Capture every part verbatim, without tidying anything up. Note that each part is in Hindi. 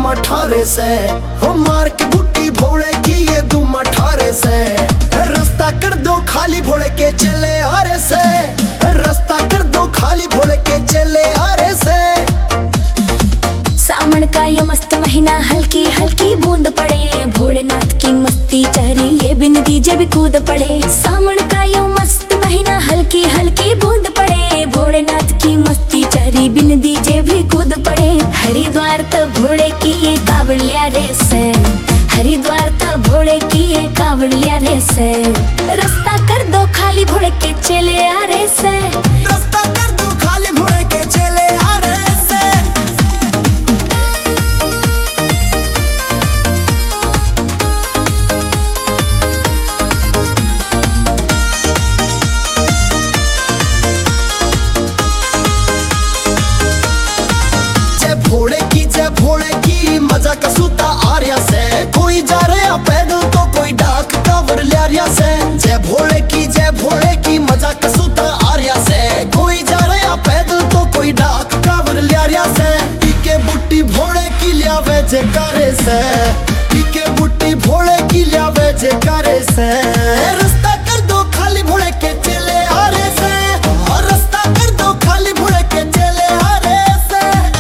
दुम अठारे से, हो मार के बुट्टी भोले की ये दुम अठारे से। रास्ता कर दो खाली भोले के चले आरे से, रास्ता कर दो खाली भोले के चले आरे से। सावन का ये मस्त महीना हल्की हल्की बूंद पड़े, भोलेनाथ की मस्ती चहरी ये बिन डीजे भी कूद पड़े। सावन का ये मस्त महीना हल्की हल्की बूंद पड़े, भोलेनाथ की मस्ती चहरी बिन डीजे भी कूद पड़े। हरिद्वार तो भोले की ये कावड़िया रेस है, हरिद्वार तो भोले की ये कावड़िया रेस है। रास्ता कर दो खाली भोले के चले आ रे से, रास्ता कर दो खाली भोले के चले आ रे से। जय भोले की जय भोले की मजा का सूता आर्या से। कोई जा रहा पैदल तो कोई डाक कावड़ लिया से। जय भोले की जय भोले की मजा का सूता आर्या से। कोई जा रहा पैदल तो कोई डाक कावड़ लिया से। पीके बुट्टी भोले की लिया वे जयकारे से, पीके बुट्टी भोले की लिया वे जयकारे से। रास्ता कर दो खाली भोले के चले आ रे से, और रास्ता कर दो खाली भोले के चले आ रे से।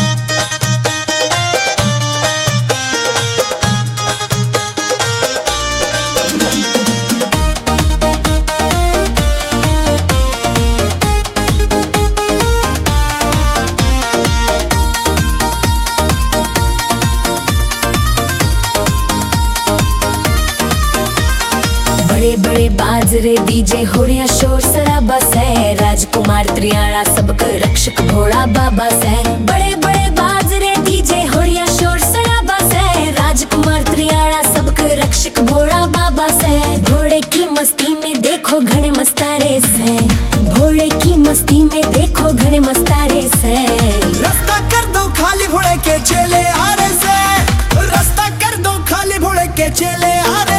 बड़े बड़े बाजरे डीजे होड़िया शोर शराबा से। राजकुमार त्रियाड़ा सबक रक्षक भोला बाबा से। बड़े बड़े बाजरे डीजे होड़िया शोर शराबा से। राजकुमार त्रियाड़ा सबक रक्षक भोला बाबा से। भोले की मस्ती में देखो घने मस्तारे से, भोले की मस्ती में देखो घने मस्तारे से। रास्ता कर दो खाली भोले के चले आ रे से, रास्ता कर दो खाली भोले के चले आ रे।